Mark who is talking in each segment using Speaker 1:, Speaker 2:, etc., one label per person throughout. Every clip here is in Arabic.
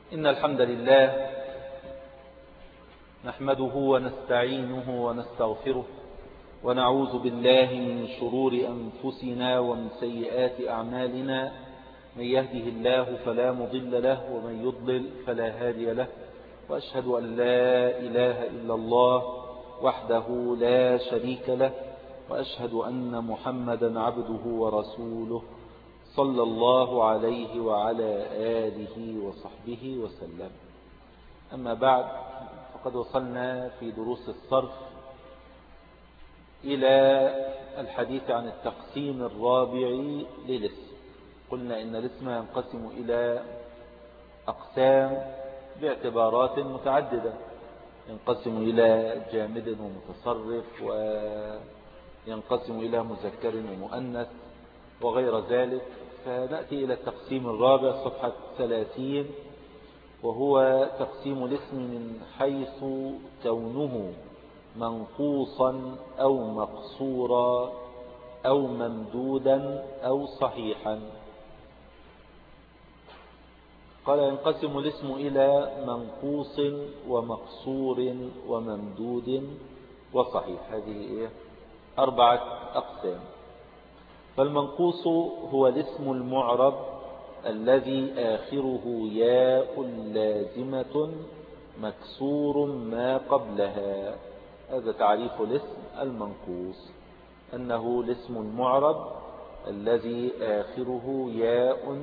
Speaker 1: إن الحمد لله نحمده ونستعينه ونستغفره ونعوذ بالله من شرور أنفسنا ومن سيئات أعمالنا. من يهده الله فلا مضل له ومن يضلل فلا هادي له، وأشهد أن لا إله إلا الله وحده لا شريك له، وأشهد أن محمدا عبده ورسوله صلى الله عليه وعلى آله وصحبه وسلم. أما بعد، فقد وصلنا في دروس الصرف إلى الحديث عن التقسيم الرابع للاسم. قلنا إن الاسم ينقسم إلى أقسام باعتبارات متعددة، ينقسم إلى جامد ومتصرف، وينقسم إلى مذكر ومؤنث وغير ذلك. فنأتي إلى التقسيم الرابع صفحة 30، وهو تقسيم الاسم من حيث كونه منقوصا أو مقصورا أو ممدودا أو صحيحا. قال ينقسم الاسم إلى منقوص ومقصور وممدود وصحيح. هذه 4 أقسام. فالمنقوص هو الاسم المعرب الذي آخره ياء لازمة مكسور ما قبلها. هذا تعريف الاسم المنقوص، أنه الاسم المعرب الذي آخره ياء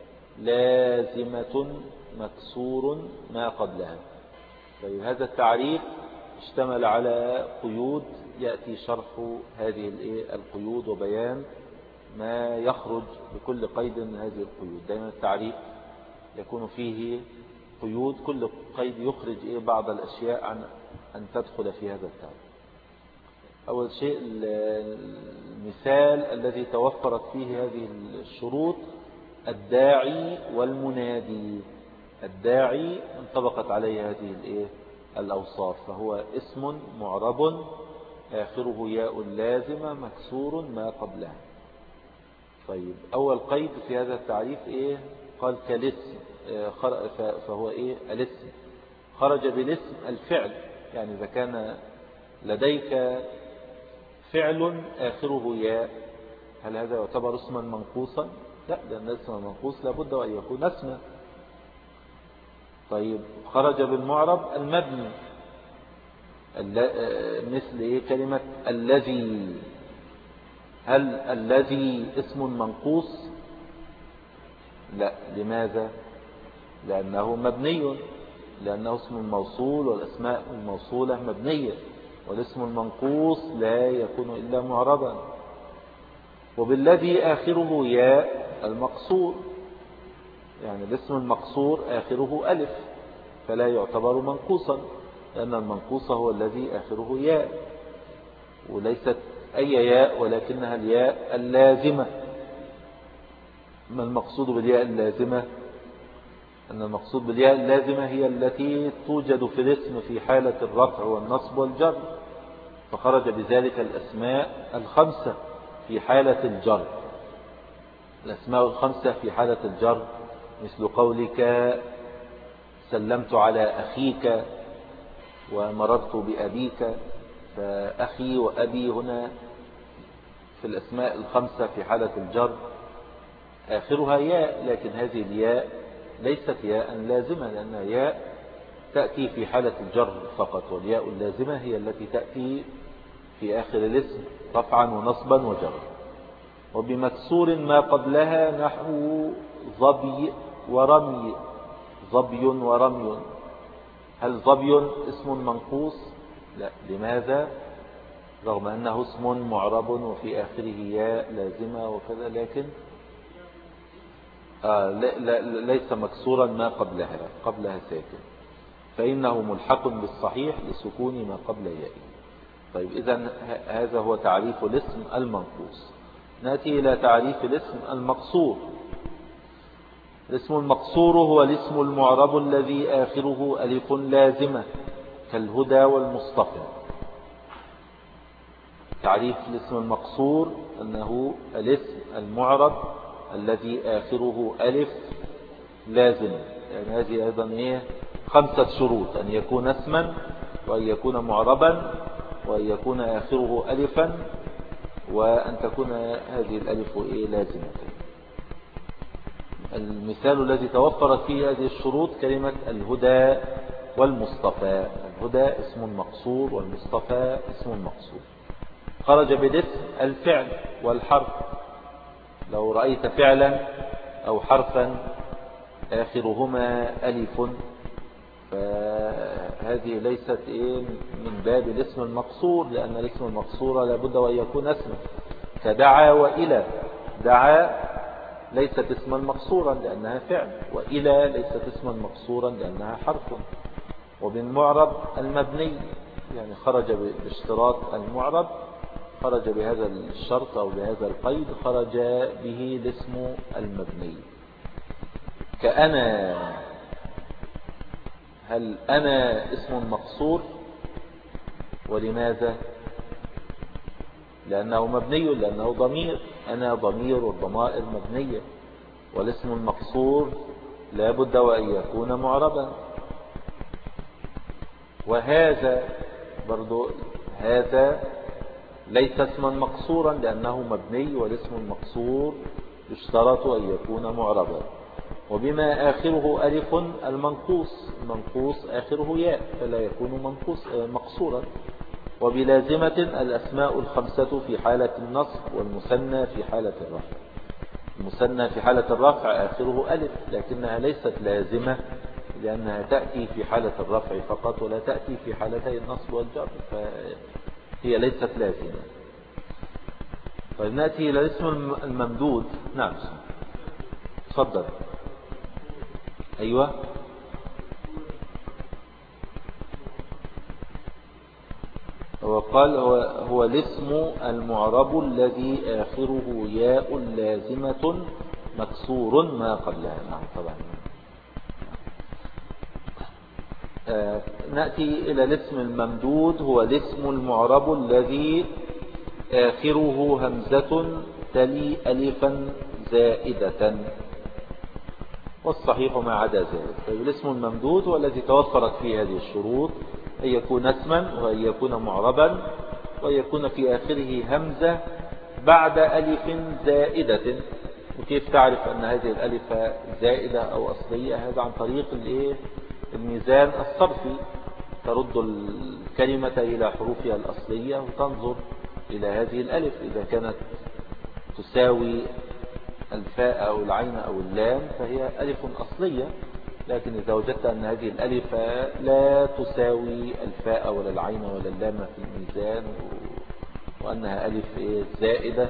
Speaker 1: لازمة مكسور ما قبلها. طيب، هذا التعريف اشتمل على قيود، يأتي شرح هذه القيود وبيان ما يخرج بكل قيد من هذه القيود. دائما التعريف يكون فيه قيود، كل قيد يخرج بعض الأشياء عن أن تدخل في هذا التعريف. أول شيء المثال الذي توفرت فيه هذه الشروط: الداعي والمنادي. الداعي انطبقت عليه هذه الأوصاف، فهو اسم معرب آخره ياء لازمة مكسور ما قبلها. طيب، أول قيد في هذا التعريف قال كالاسم، فهو الاسم خرج بالاسم الفعل. يعني إذا كان لديك فعل آخره ياء، هل هذا يعتبر اسما منقوصا؟ لا، لأن الاسم المنقوص لابد أن يكون اسما. طيب، خرج بالمعرب المبني، مثل كلمة الذي. هل الذي اسم منقوص؟ لا. لماذا؟ لأنه مبني، لأنه اسم الموصول، والأسماء الموصولة مبنية، والاسم المنقوص لا يكون إلا معربا. وبالذي آخره ياء المقصور، يعني الاسم المقصور آخره ألف، فلا يعتبر منقوصا، لأن المنقوص هو الذي آخره ياء، وليست أي ياء، ولكنها الياء اللازمة. ما المقصود بالياء اللازمة؟ أن المقصود بالياء اللازمة هي التي توجد في الاسم في حالة الرفع والنصب والجر، فخرج بذلك الأسماء الخمسة في حالة الجر. الأسماء الخمسة في حالة الجر مثل قولك سلمت على أخيك ومررت بأبيك، فأخي وأبي هنا في الأسماء الخمسة في حالة الجر آخرها ياء، لكن هذه الياء ليست ياء لازمة، لأنها ياء تأتي في حالة الجر فقط، والياء اللازمة هي التي تأتي في آخر الاسم رفعا ونصبا وجرا. وبمكسور ما قبلها نحو ظبي ورمي. ظبي ورمي. هل ظبي اسم منقوص؟ لا. لماذا؟ رغم أنه اسم معرب وفي آخره ياء لازمة وكذا، لكن ليس مكسورا ما قبلها ساكن، فإنه ملحق بالصحيح لسكون ما قبل ياء. طيب، إذن هذا هو تعريف الاسم المنقوص. نأتي إلى تعريف الاسم المقصور. الاسم المقصور هو الاسم المعرب الذي آخره ألف لازمة كالهدى والمصطفى. تعريف الاسم المقصور أنه الاسم المعرب الذي آخره ألف لازم يعني هذه أيضا 5 شروط: أن يكون اسما، وأن يكون معربا، وأن يكون آخره ألفا، وأن تكون هذه الألف لازمة. المثال الذي توفرت فيه هذه الشروط كلمة الهدى والمصطفى. الهدى اسم مقصور، والمصطفى اسم مقصور. خرج بالاسم الفعل والحرف. لو رأيت فعلا أو حرفا آخرهما ألف فهذه ليست من باب الاسم المقصور، لأن الاسم المقصور لابد وأن يكون اسما، كدعا وإلى. دعا ليست اسما مقصورا لأنها فعل، وإلى ليست اسما مقصورا لأنها حرف. وبالمعرب المبني، يعني خرج باشتراط المعرب، خرج بهذا الشرط أو بهذا القيد، خرج به الاسم المبني. كأنا، هل أنا اسم مقصور؟ ولماذا؟ لأنه مبني، لأنه ضمير. أنا ضمير، والضمائر مبنية، والاسم المقصور لا بد وأن يكون معربا. وهذا برضو، هذا ليس اسما مقصورا لأنه مبني، والاسم المقصور يشترط أن يكون معربا. وبما آخره ألف المنقوص، المنقوص آخره ياء فلا يكون مقصورا. وبلازمة الأسماء 5 في حالة النصب، والمثنى في حالة الرفع. المثنى في حالة الرفع آخره ألف، لكنها ليست لازمة لأنها تأتي في حالة الرفع فقط، ولا تأتي في حالتي النصب والجر، فهي ليست لازمة. طيب نأتي إلى الاسم الممدود. نعم تفضل. أيوة. وقال هو الاسم المعرب الذي آخره ياء لازمة مكسور ما قبلها. نعم طبعا. نأتي إلى الاسم الممدود. هو الاسم المعرب الذي آخره همزة تلي ألفا زائدة، والصحيح ما عدا ذلك. طيب الاسم الممدود هو الذي توفرت فيه هذه الشروط: أن يكون اسما، وأن يكون معربا، وأن يكون في آخره همزة بعد ألف زائدة. وكيف تعرف أن هذه الألف زائدة أو أصلية؟ هذا عن طريق الميزان الصرفي. ترد الكلمة إلى حروفها الأصلية وتنظر إلى هذه الألف، إذا كانت تساوي الفاء أو العين أو اللام فهي ألف أصلية. لكن إذا وجدت أن هذه الألف لا تساوي الفاء ولا العين ولا اللام في الميزان، وأنها ألف زائدة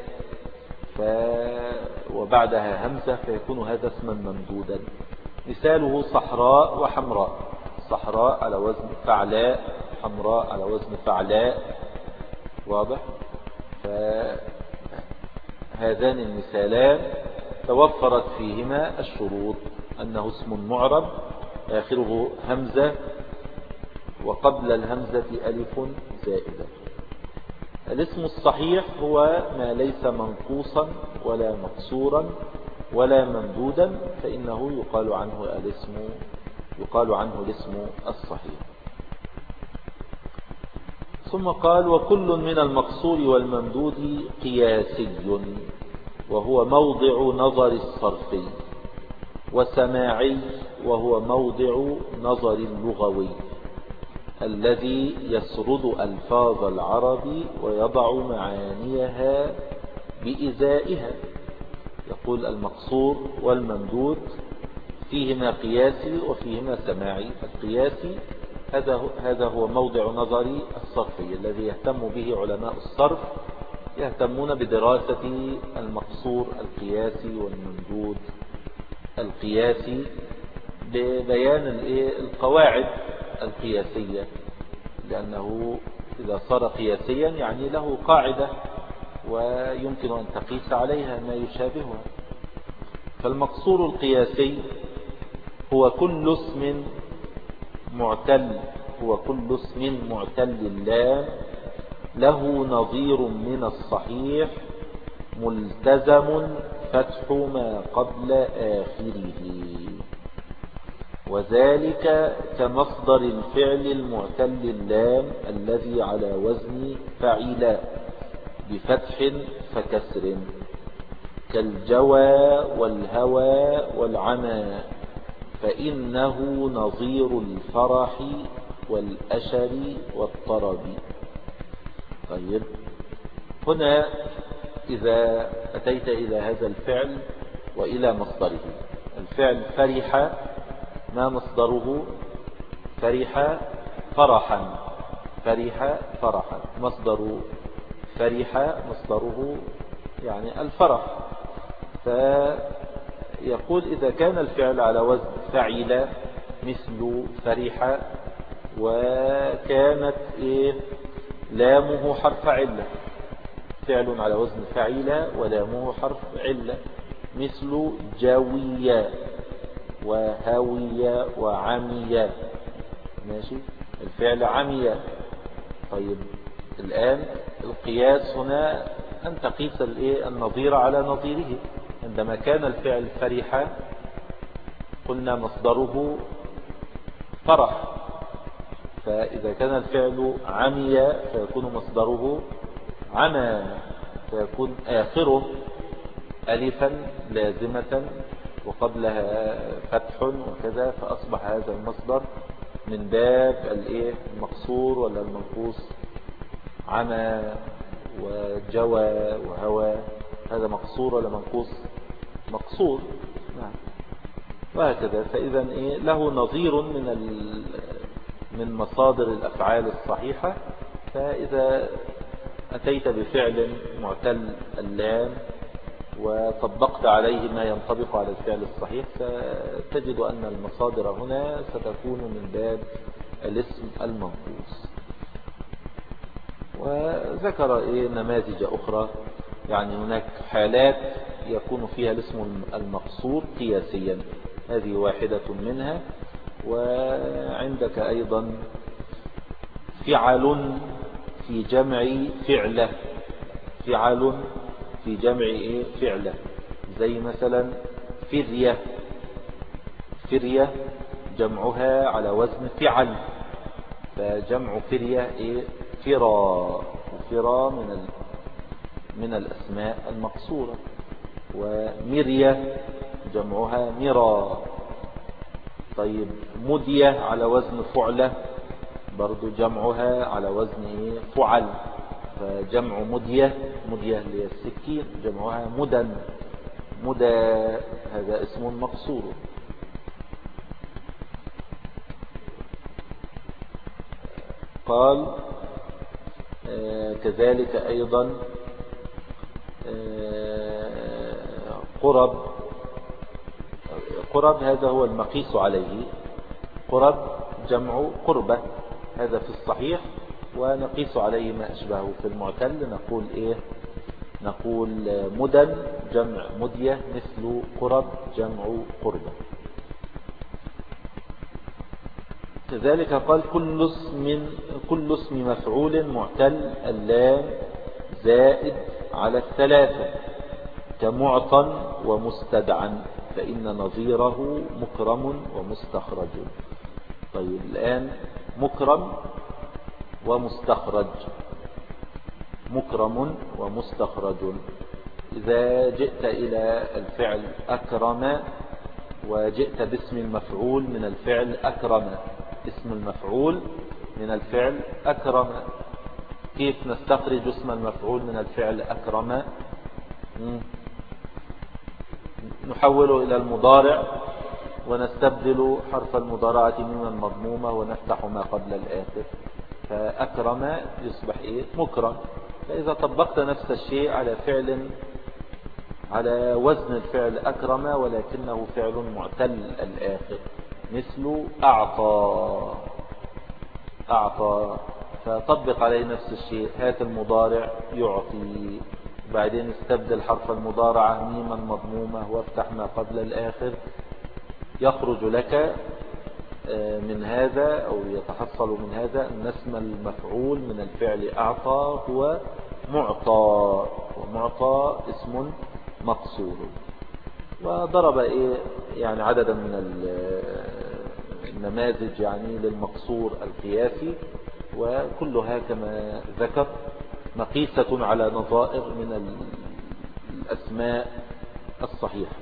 Speaker 1: وبعدها همزة، فيكون هذا اسما ممدودا. مثاله صحراء وحمراء. صحراء على وزن فعلاء، حمراء على وزن فعلاء. واضح؟ فهذان المثالان توفرت فيهما الشروط: أنه اسم معرب آخره همزة، وقبل الهمزة ألف زائدة. الاسم الصحيح هو ما ليس منقوصا ولا مكسورا ولا ممدودا، فإنه يقال عنه الاسم الصحيح. ثم قال: وكل من المقصور والممدود قياسي، وهو موضع نظر الصرفي، وسماعي، وهو موضع نظر اللغوي الذي يسرد ألفاظ العرب ويضع معانيها بإزائها. يقول: المقصور والممدود فيهما قياسي وفيهما سماعي. القياسي هذا هو موضع نظر الصرفي الذي يهتم به علماء الصرف، يهتمون بدراسة المقصور القياسي والممدود القياسي ببيان القواعد القياسية، لأنه إذا صار قياسيا يعني له قاعدة ويمكن أن تقيس عليها ما يشابهها. فالمقصور القياسي هو كل اسم معتل اللام له نظير من الصحيح ملتزم فتح ما قبل آخره. وذلك كمصدر الفعل المعتل اللام الذي على وزن فعل بفتح فكسر كالجوى والهوى والعمى فإنه نظير الفرح والأشر والطرب. طيب، هنا إذا أتيت إلى هذا الفعل وإلى مصدره، الفعل فرح ما مصدره؟ فرح فرحا، فرح فرحا، مصدر فرح مصدره يعني الفرح. فيقول إذا كان الفعل على وزن فعل مثل فرح وكانت لامه حرف علة، فعل على وزن فعل ولامه حرف علة مثل جوية وهوية وعمية. ماشي، الفعل عمية. طيب، الآن القياس هنا أن تقيس النظير على نظيره. عندما كان الفعل فرح قلنا مصدره فرح، فإذا كان الفعل عمي فيكون مصدره عمى، فيكون آخره ألفا لازمة وقبلها فتح وكذا، فأصبح هذا المصدر من باب المقصور ولا المنقوص. عمى وجوى وهوى، هذا مقصور ولا منقوص؟ مقصور. نعم. وهكذا. فإذا له نظير من مصادر الأفعال الصحيحة. فإذا أتيت بفعل معتل اللام وطبقت عليه ما ينطبق على الفعل الصحيح فتجد أن المصادر هنا ستكون من باب الاسم المنقوص. وذكر نماذج أخرى، يعني هناك حالات يكون فيها الاسم المقصور قياسيا، هذه واحدة منها. وعندك أيضا فعل في جمع فعلة، فعل في جمع فعلة، زي مثلا فرية، فرية جمعها على وزن فعل، فجمع فرية فرا، فرا من الأسماء المقصورة. ومرية جمعها مرا. طيب، مدية على وزن فعلة برضو جمعها على وزن فعل، فجمع مدية، مدية للسكين جمعها مدن، مدى، هذا اسم مقصور. قال كذلك أيضا قرب، قرب هذا هو المقيس عليه، قرب جمع قربة، هذا في الصحيح. ونقيس عليه ما أشبهه في المعتل، نقول نقول مدن جمع مدية مثل قرب جمع قربة. كذلك قال كل اسم مفعول معتل اللام زائد على الثلاثة كمعطى ومستدعى فإن نظيره مكرم ومستخرج. طيب، الآن مكرم ومستخرج، مكرم ومستخرج. إذا جئت إلى الفعل أكرم وجئت باسم المفعول من الفعل أكرم، اسم المفعول من الفعل أكرم، كيف نستخرج اسم المفعول من الفعل أكرم؟ نحوله إلى المضارع ونستبدل حرف المضارعة ميما مضمومة ونفتح ما قبل الآخر، فأكرم يصبح مكرم. فإذا طبقت نفس الشيء على فعل على وزن الفعل أكرم ولكنه فعل معتل الآخر مثل أعطى، أعطى، فطبق عليه نفس الشيء، هات المضارع يعطي، بعدين استبدل حرف المضارعة ميما مضمومة وافتح ما قبل الآخر، يخرج لك من هذا أو يتحصل من هذا أن اسم المفعول من الفعل أعطى هو معطى، ومعطى اسم مقصور. وضرب يعني عددا نماذج يعني للمقصور القياسي، وكلها كما ذكر مقيسة على نظائر من الأسماء الصحيحة.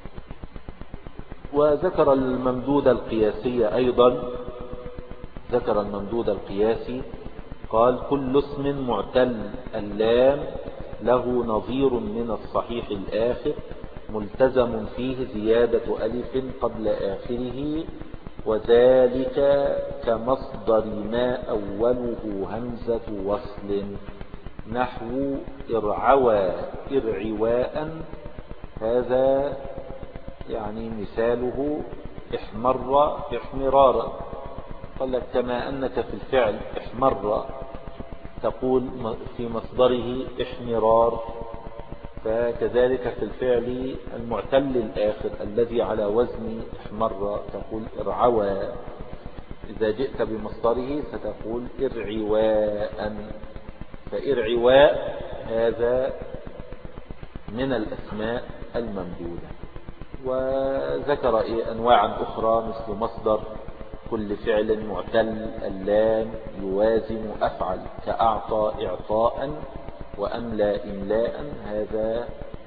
Speaker 1: وذكر الممدود القياسي أيضا، ذكر الممدود القياسي قال: كل اسم معتل اللام له نظير من الصحيح الآخر ملتزم فيه زيادة ألف قبل آخره، وذلك كمصدر ما أوله همزة وصل، نحو ارعوى ارعواء. هذا يعني مثاله احمر احمرارا. قال لك: كما أنك في الفعل احمر تقول في مصدره احمرار، فكذلك في الفعل المعتل الآخر الذي على وزن احمر تقول ارعوى. إذا جئت بمصدره ستقول ارعواء. فارعواء هذا من الأسماء الممدودة. وذكر أنواعا أخرى مثل مصدر كل فعل معتل اللام يوازن أفعل، كأعطى إعطاء وأملى إملاء. هذا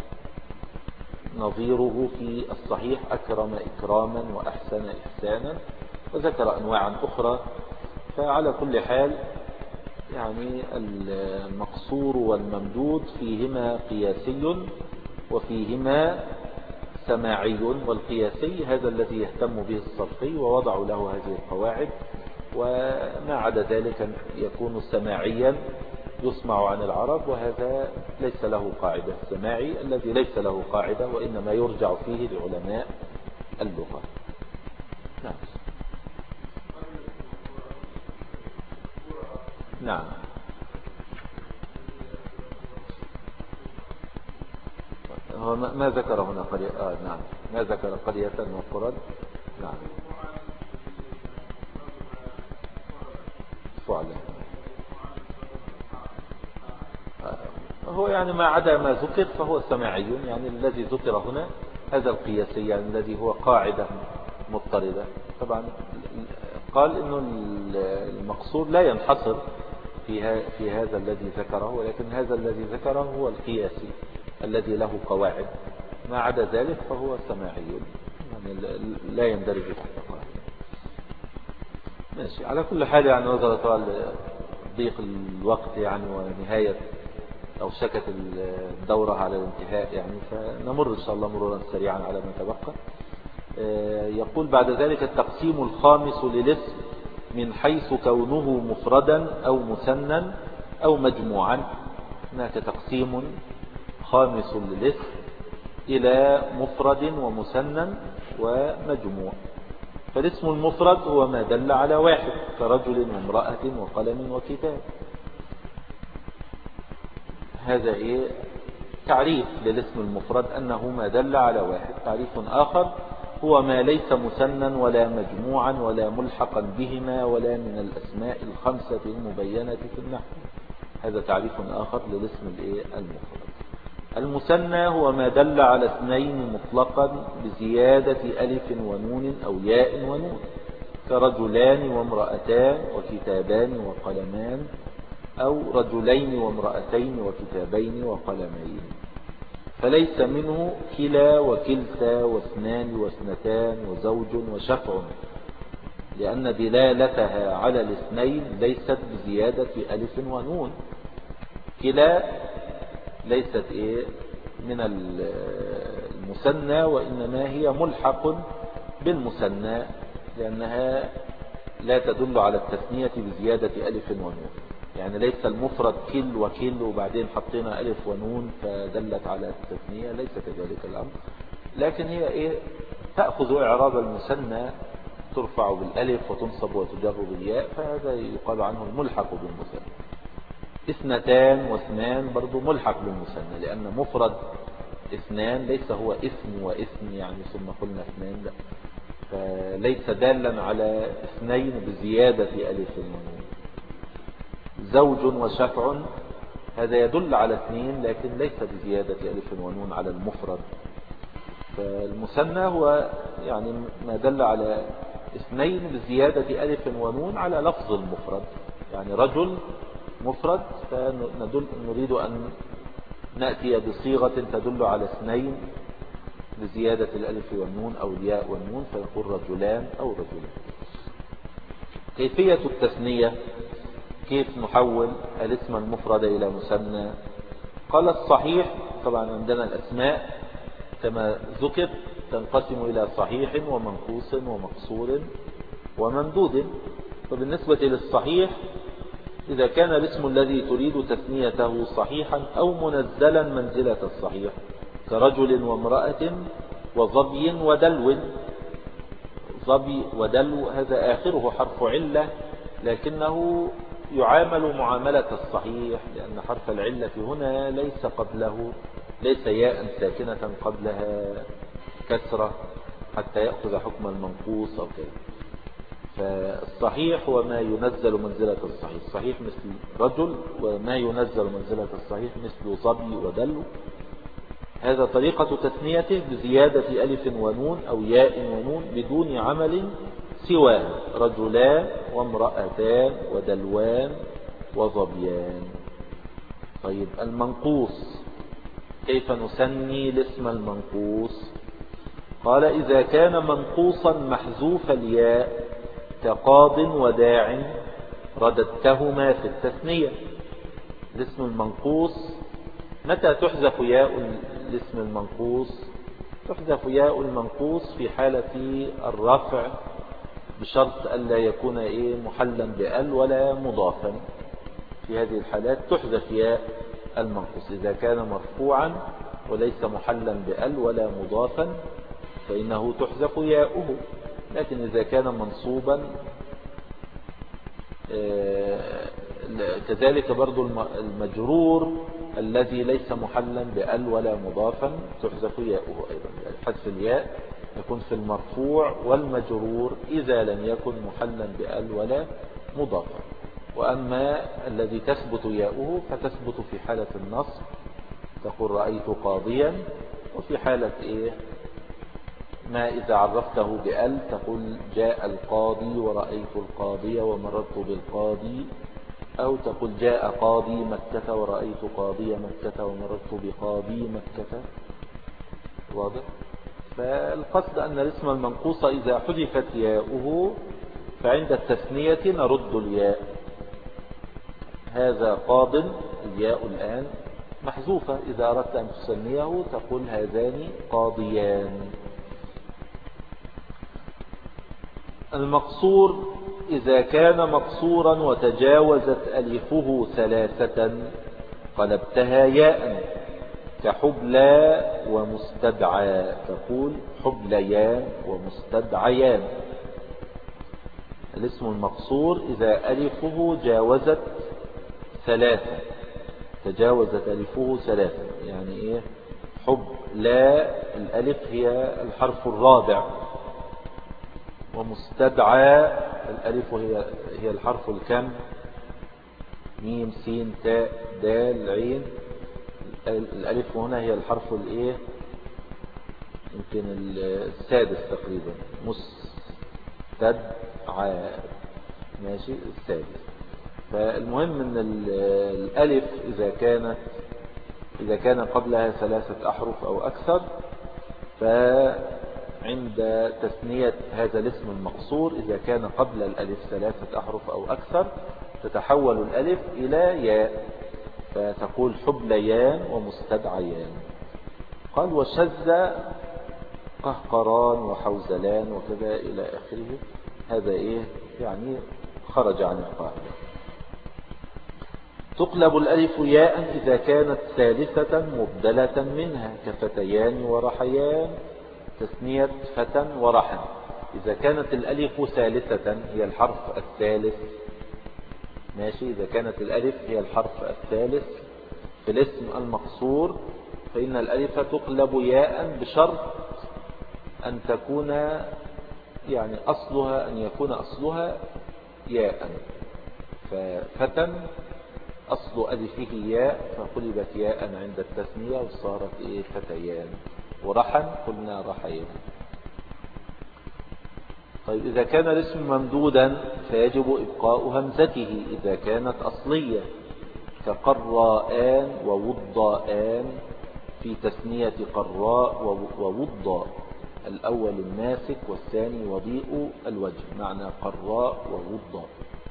Speaker 1: نظيره في الصحيح أكرم إكراما وأحسن إحسانا. وذكر أنواعا أخرى. فعلى كل حال يعني المقصور والممدود فيهما قياسي وفيهما سماعي. والقياسي هذا الذي يهتم به الصرفي ووضعوا له هذه القواعد، وما عدا ذلك يكون سماعيا يسمع عن العرب، وهذا ليس له قاعدة. السماعي الذي ليس له قاعدة وإنما يرجع فيه لعلماء اللغة. نعم. نعم. هو ما ذكر هنا قرية. نعم، ما ذكر قرية وقرى. نعم. فعلا. هو يعني ما عدا ما ذكر فهو سماعي. يعني الذي ذكر هنا هذا القياسي، يعني الذي هو قاعدة مضطردة. طبعا قال إنه المقصود لا ينحصر في هذا الذي ذكره، ولكن هذا الذي ذكره هو القياسي الذي له قواعد. ما عدا ذلك فهو سماعي، يعني لا يندرج تحت قاعدة. ماشي. على كل حال يعني نظرا طبعا ضيق الوقت يعني ونهاية أو شكت الدورة على الانتهاء، يعني فنمر إن شاء الله مرورا سريعا على ما تبقى. يقول بعد ذلك: التقسيم الخامس للاسم من حيث كونه مفردا أو مثنى أو مجموعا. هناك تقسيم خامس للاسم إلى مفرد ومثنى ومجموع. فالاسم المفرد هو ما دل على واحد، كرجل وامرأة وقلم وكتاب. هذا تعريف للاسم المفرد أنه ما دل على واحد. تعريف آخر هو ما ليس مثنى ولا مجموعا ولا ملحقا بهما ولا من الأسماء الخمسة المبينة في النحو. هذا تعريف آخر للاسم المفرد. المثنى هو ما دل على اثنين مطلقا بزيادة ألف ونون أو ياء ونون، كرجلان وامرأتان وكتابان وقلمان، أو رجلين وامرأتين وكتابين وقلمين. فليس منه كلا وكلتا واثنان واثنتان وزوج وشفع، لأن دلالتها على الاثنين ليست بزيادة ألف ونون. كلا ليست من المثنى، وإنما هي ملحق بالمثنى، لأنها لا تدل على التثنية بزيادة ألف ونون. يعني ليس المفرد كل وكل وبعدين حطينا ألف ونون فدلت على التثنية، ليس كذلك الأمر. لكن هي تأخذ إعراب المثنى، ترفع بالألف وتنصب وتجر بالياء، فهذا يقال عنه الملحق بالمثنى. اثنتان واثنان برضو ملحق بالمثنى، لأن مفرد اثنان ليس هو اثم واثم يعني ثم قلنا اثنان، لا، فليس دالا على اثنين بزيادة ألف ونون. زوج وشفع هذا يدل على اثنين لكن ليس بزيادة ألف ونون على المفرد. فالمثنى هو يعني ما دل على اثنين بزيادة ألف ونون على لفظ المفرد، يعني رجل مفرد فنريد أن نأتي بصيغة تدل على اثنين بزيادة الألف والنون أو الياء والنون فيقول رجلان أو رجلان. كيفية التثنية، كيف نحول الاسم المفرد إلى مثنى؟ قال الصحيح، طبعا عندنا الأسماء كما ذكر تنقسم إلى صحيح ومنقوص ومقصور وممدود. فبالنسبة للصحيح إذا كان الاسم الذي تريد تثنيته صحيحا أو منزلا منزلة الصحيح كرجل وامرأة وظبي ودلو. ظبي ودلو هذا آخره حرف علة لكنه يعامل معاملة الصحيح، لأن حرف العلة هنا ليس قبله ليس ياء ساكنة قبلها كسرة حتى يأخذ حكم المنقوص أو كذا. فالصحيح هو ما ينزل منزلة الصحيح، الصحيح مثل رجل، وما ينزل منزلة الصحيح مثل ظبي ودلو. هذا طريقة تثنيته بزيادة ألف ونون أو ياء ونون بدون عمل سوى رجلان وامرأتان ودلوان وظبيان. طيب المنقوص، كيف نسمي الاسم المنقوص؟ قال إذا كان منقوصا محذوف الياء كقاض وداع رددتهما في التثنية. الاسم المنقوص متى تحذف ياء الاسم المنقوص؟ تحذف ياء المنقوص في حالة الرفع بشرط ألا يكون محلا بأل ولا مضافا. في هذه الحالات تحذف ياء المنقوص. إذا كان مرفوعا وليس محلا بأل ولا مضافا فإنه تحذف ياؤه. لكن إذا كان منصوبا كذلك برضو المجرور الذي ليس محلا بأل ولا مضافا تحذف ياؤه أيضا. يعني حذف الياء يكون في المرفوع والمجرور إذا لم يكن محلا بأل ولا مضافا. وأما الذي تثبت ياؤه فتثبت في حالة النصب تقول رأيت قاضيا، وفي حالة ما إذا عرفته بأل تقول جاء القاضي ورأيت القاضي ومررت بالقاضي، أو تقول جاء قاضي مكة ورأيت قاضي مكة ومررت بقاضي مكة. واضح؟ فالقصد أن الاسم المنقوص إذا حذفت ياؤه فعند التثنية نرد الياء. هذا قاض، الياء الآن محذوفة، إذا أردت أن تسميه تقول هذان قاضيان. المقصور إذا كان مقصورا وتجاوزت ألفه ثلاثة قلبتها ياء كحبلى ومستدعى، تقول حبليان ومستدعيان. الاسم المقصور إذا ألفه جاوزت ثلاثة، تجاوزت ألفه ثلاثة، يعني حبلى الألف هي الحرف الرابع، ومستدعى الألف هي الحرف الكم، ميم سين تاء دال عين. الألف هنا هي الحرف يمكن السادس تقريبا، مستدعى، ماشي السادس. فالمهم ان الألف إذا كان قبلها ثلاثة أحرف أو أكثر فعند تثنية هذا الاسم المقصور إذا كان قبل الألف ثلاثة أحرف أو أكثر تتحول الألف إلى ياء فتقول حبليان ومستدعيان. قال وشذ قهقران وحوزلان وكذا إلى آخره. هذا يعني خرج عن القاعدة. تقلب الألف ياء إذا كانت ثالثة مبدلة منها كفتيان ورحيان، تثنية فتى ورحا. إذا كانت الألف ثالثة هي الحرف الثالث، ماشي، إذا كانت الألف هي الحرف الثالث في الاسم المقصور فإن الألف تقلب ياء بشرط أن تكون يعني أن يكون أصلها ياء. ففتى أصل ألفه ياء فقلبت ياء عند التثنية وصارت فتيان. ورحا قلنا رحيان. طيب إذا كان الاسم ممدودا فيجب إبقاء همزته إذا كانت أصلية، كقراءان ووضاءان في تثنية قراء ووضاء، الأول الناسك والثاني وضيء الوجه، معنى قراء ووضاء.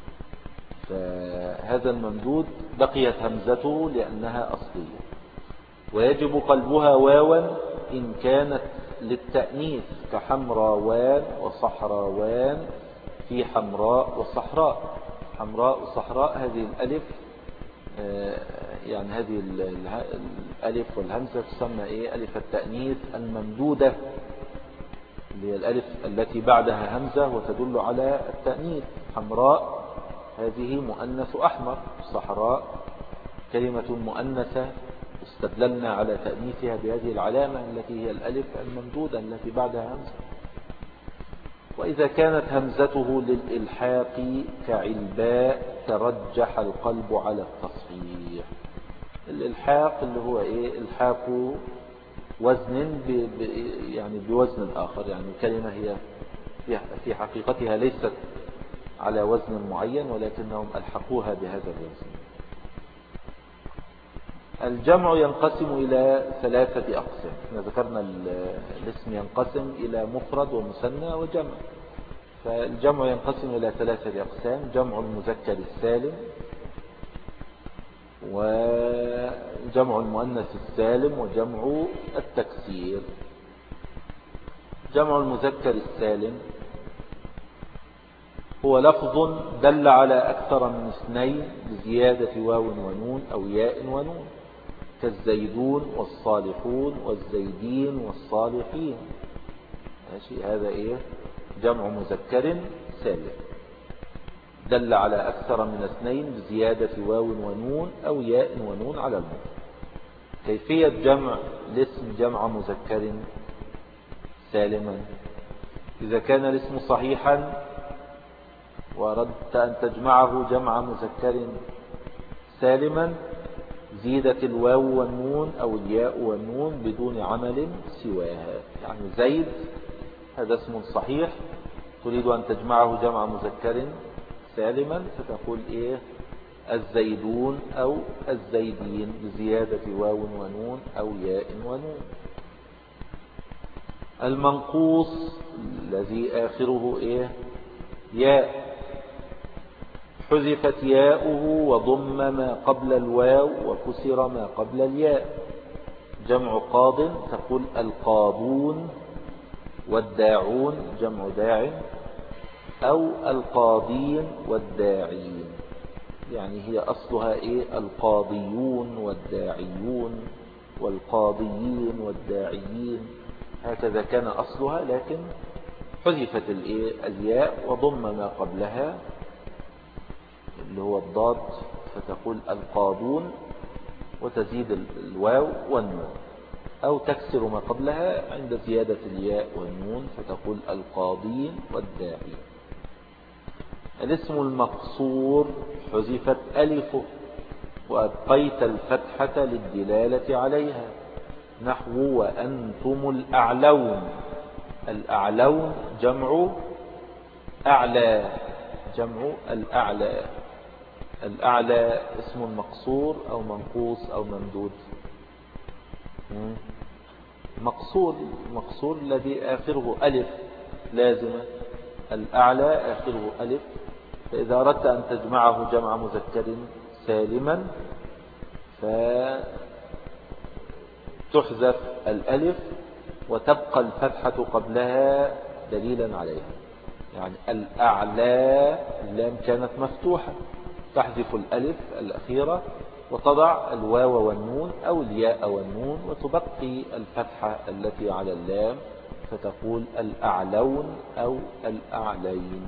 Speaker 1: فهذا الممدود بقيت همزته لأنها أصلية. ويجب قلبها واوا إن كانت للتأنيث، كحمراوان وصحراوان في حمراء وصحراء. حمراء وصحراء هذه الألف يعني هذه الألف والهمزة تسمى ألف التأنيث الممدودة، اللي هي الألف التي بعدها همزة وتدل على التأنيث. حمراء هذه مؤنث أحمر، صحراء كلمة مؤنثة استدللنا على تأنيثها بهذه العلامة التي هي الألف الممدودة التي بعدها همزة. وإذا كانت همزته للإلحاق كعلباء ترجح القلب على التصحيح. الإلحاق اللي هو إلحاق وزن يعني بوزن آخر، يعني الكلمة هي في حقيقتها ليست على وزن معين ولكنهم ألحقوها بهذا الوزن. الجمع ينقسم إلى 3 أقسام. احنا ذكرنا الاسم ينقسم إلى مفرد ومثنى وجمع، فالجمع ينقسم إلى 3 أقسام: جمع المذكر السالم، وجمع المؤنث السالم، وجمع التكسير. جمع المذكر السالم هو لفظ دل على أكثر من 2 بزيادة واو ونون أو ياء ونون، كالزيدون والصالحون والزيدين والصالحين. ماشي، هذا جمع مذكر سالم دل على أكثر من 2 بزيادة واو ونون أو ياء ونون على المفرد. كيفية جمع الاسم جمع مذكر سالما: إذا كان الاسم صحيحا وأردت أن تجمعه جمع مذكر سالما، زيدت الواو والنون أو الياء والنون بدون عمل سواها. يعني زيد هذا اسم صحيح، تريد أن تجمعه جمع مذكر سالما، فتقول الزيدون أو الزيدين بزيادة واو ونون أو ياء ونون. المنقوص الذي آخره ياء، حذفت ياؤه وضم ما قبل الواو وكسر ما قبل الياء. جمع قاض، تقول القاضون، والداعون جمع داع، أو القاضين والداعين، يعني هي أصلها القاضيون والداعيون والقاضيين والداعيين، هكذا كان أصلها، لكن حذفت الياء وضم ما قبلها اللي هو الضاد، فتقول القاضون وتزيد الواو والنون، أو تكسر ما قبلها عند زيادة الياء والنون فتقول القاضين والداعين. الاسم المقصور حذفت ألفه وأبقيت الفتحة للدلالة عليها، نحو وأنتم الأعلون. الأعلون جمع أعلى، جمع الأعلى. الأعلى اسم مقصور أو منقوص أو ممدود؟ مقصور الذي آخره ألف لازمة. الأعلى آخره ألف، فإذا أردت أن تجمعه جمع مذكر سالما فتحذف الألف وتبقى الفتحة قبلها دليلا عليها. يعني الأعلى اللام كانت مفتوحة، تحذف الألف الأخيرة وتضع الواو والنون أو الياء والنون وتبقي الفتحة التي على اللام فتقول الأعلون أو الأعلين.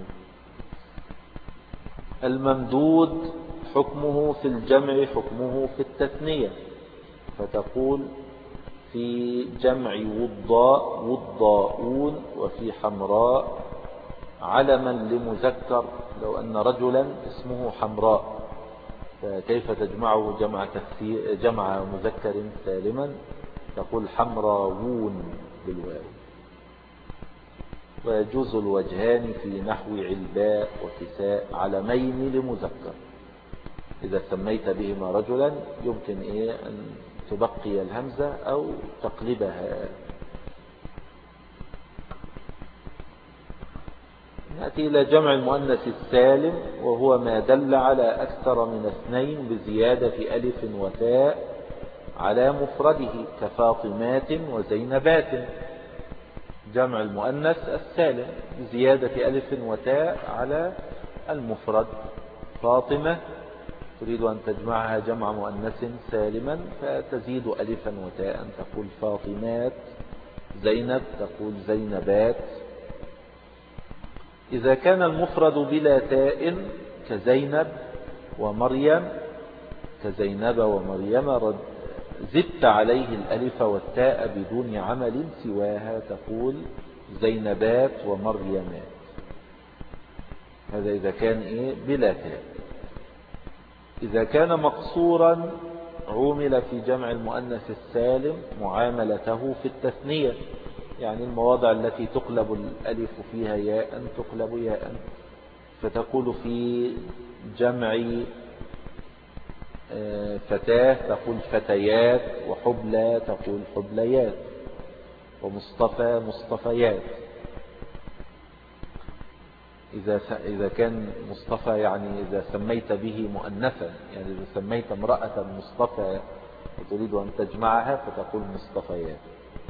Speaker 1: الممدود حكمه في الجمع حكمه في التثنية، فتقول في جمع وضاء وضاؤون، وفي حمراء علما لمذكر، لو أن رجلا اسمه حمراء فكيف تجمعه جمع مذكر سالما؟ تقول حمراوون بالواو. ويجوز الوجهان في نحو علباء وكساء علمين لمذكر. إذا سميت بهما رجلا يمكن أن تبقي الهمزة أو تقلبها. نأتي إلى جمع المؤنث السالم، وهو ما دل على أكثر من اثنين بزيادة ألف وتاء على مفرده كفاطمات وزينبات. جمع المؤنث السالم بزيادة ألف وتاء على المفرد. فاطمة تريد أن تجمعها جمع مؤنث سالما فتزيد ألفا وتاء تقول فاطمات. زينب تقول زينبات. إذا كان المفرد بلا تاء كزينب ومريم، كزينب ومريم زدت عليه الألف والتاء بدون عمل سواها تقول زينبات ومريمات. هذا إذا كان بلا تاء. إذا كان مقصورا عومل في جمع المؤنث السالم معاملته في التثنية، يعني المواضع التي تقلب الألف فيها ياء تقلب ياء، فتقول في جمع فتاة تقول فتيات، وحبلى تقول حبليات، ومصطفى مصطفيات. إذا كان مصطفى يعني إذا سميت به مؤنثا، يعني إذا سميت امرأة مصطفى وتريد أن تجمعها فتقول مصطفيات.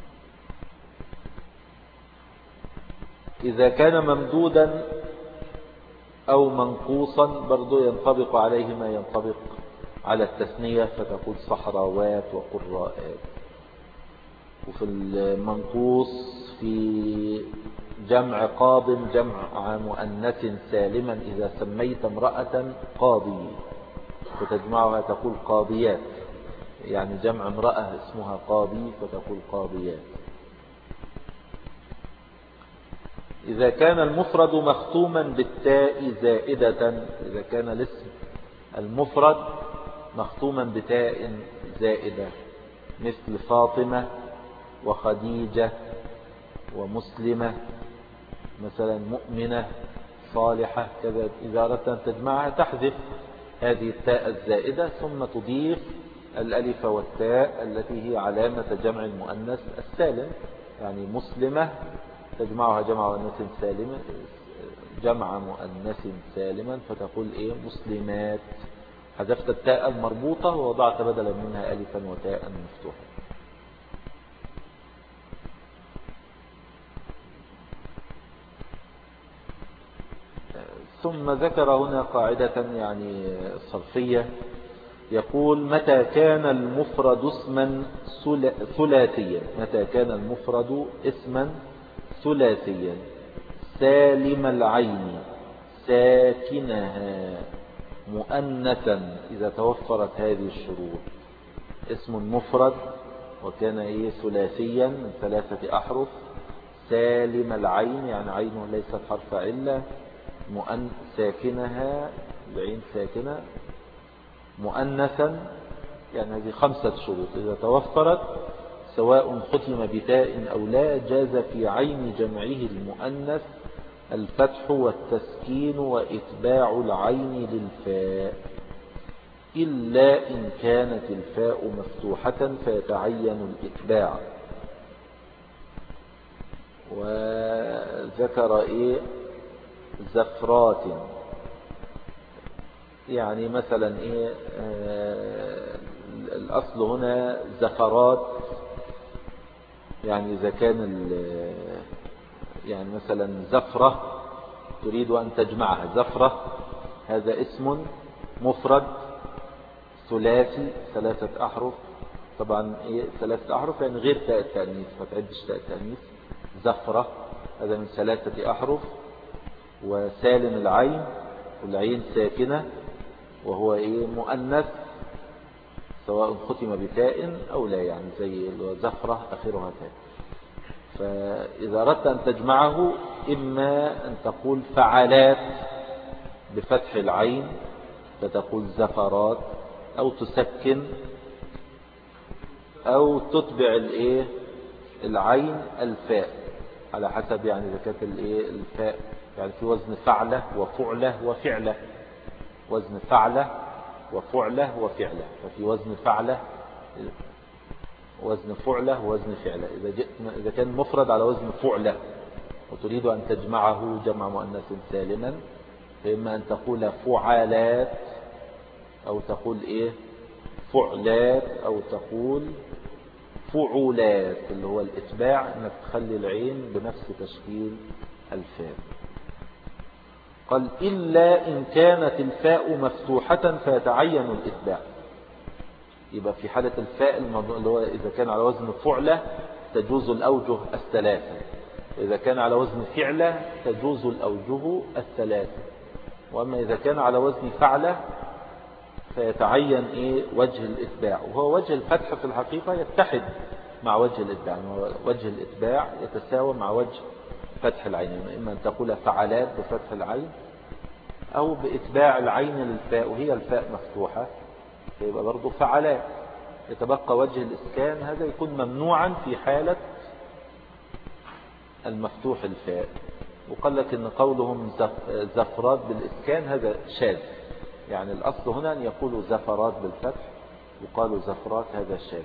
Speaker 1: إذا كان ممدودا أو منقوصا برضو ينطبق عليه ما ينطبق على التثنية، فتقول صحراوات وقراءات. وفي المنقوص في جمع قاض جمع مؤنث سالما، إذا سميت امرأة قاضي فتجمعها تقول قاضيات، يعني جمع امرأة اسمها قاضي فتقول قاضيات. إذا كان المفرد مختوما بالتاء زائدة، إذا كان الاسم المفرد مختوما بتاء زائدة مثل فاطمة وخديجة ومسلمة مثلا، مؤمنة صالحة كذا، إذا أردت أن تجمعها تحذف هذه التاء الزائدة ثم تضيف الألف والتاء التي هي علامة جمع المؤنث السالم. يعني مسلمة تجمعها جمع مؤنث سالما، جمع مؤنث سالما فتقول مسلمات، حذفت التاء المربوطة ووضعت بدلا منها ألفا وتاء مفتوحة. ثم ذكر هنا قاعدة يعني صرفية، يقول متى كان المفرد اسما ثلاثيا، متى كان المفرد اسما ثلاثيا سالم العين ساكنها مؤنثا، إذا توفرت هذه الشروط، اسم مفرد وكان ثلاثيا من 3 أحرف، سالم العين يعني عينه ليست حرف علة، ساكنها العين ساكنة، مؤنثا، يعني هذه 5 شروط إذا توفرت سواء ختم بتاء أو لا جاز في عين جمعه المؤنث الفتح والتسكين وإتباع العين للفاء، إلا إن كانت الفاء مفتوحة فيتعين الإتباع. وذكر زفرات، يعني مثلا الأصل هنا زفرات، يعني إذا كان يعني مثلا زفرة تريد أن تجمعها، زفرة هذا اسم مفرد ثلاثي 3 أحرف، طبعا 3 أحرف يعني غير تاء التأنيث، ما تعدش تاء التأنيث. زفرة هذا من 3 أحرف، وسالم العين والعين ساكنة وهو مؤنث سواء ختم بتاء أو لا، يعني زي زفرة آخرها تاء. فإذا أردت أن تجمعه إما أن تقول فعلات بفتح العين فتقول زفرات، أو تسكن، أو تتبع العين الفاء على حسب يعني إذا كانت الفاء يعني في وزن فعلة وفعلة وفعلة، وزن فعلة وفعلة وفعلة، ففي وزن فعلة وزن فعلة ووزن فعلة. إذا كان مفرد على وزن فعلة وتريد أن تجمعه جمع مؤنث سالما، فإما أن تقول فعالات أو تقول فعلات أو تقول فعولات، اللي هو الإتباع أنك تخلي العين بنفس تشكيل الفاء. قال إلا إن كانت الفاء مفتوحة فيتعين الإتباع. يبقى في حالة الفاء اللي هو إذا كان على وزن فعلة تجوز الأوجه الثلاثة، إذا كان على وزن فعلة تجوز الأوجه الثلاثة. وأما إذا كان على وزن فعلة فيتعين وجه الإتباع، وهو وجه الفتح في الحقيقة يتحد مع وجه الإتباع، وجه الإتباع يتساوى مع وجه فتح العين، إما أن تقول فعلات بفتح العين أو بإتباع العين للفاء وهي الفاء مفتوحة فيبقى برضو فعلات. يتبقى وجه الإسكان، هذا يكون ممنوعا في حالة المفتوح الفاء. وقال لك إن قولهم زفرات بالإسكان هذا شاذ، يعني الأصل هنا أن يقولوا زفرات بالفتح وقالوا زفرات، هذا شاذ.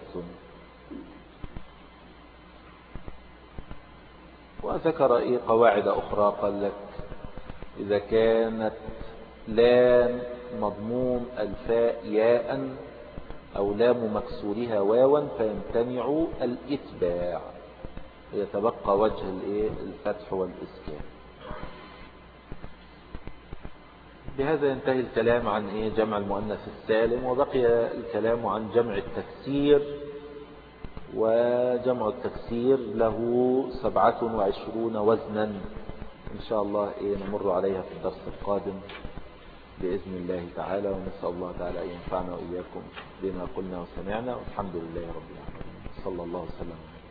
Speaker 1: وذكر قواعد أخرى، قال لك إذا كانت لام مضموم الفاء ياء أو لام مكسورها واوا فيمتنع الإتباع، ويتبقى وجه الفتح والإسكان. بهذا ينتهي الكلام عن جمع المؤنث السالم، وبقي الكلام عن جمع التكسير. وجمع التكسير له 27 وزنا إن شاء الله نمر عليها في الدرس القادم بإذن الله تعالى. ونسأل الله تعالى أن ينفعنا وإياكم بما قلنا وسمعنا، والحمد لله رب العالمين. صلى الله وسلم.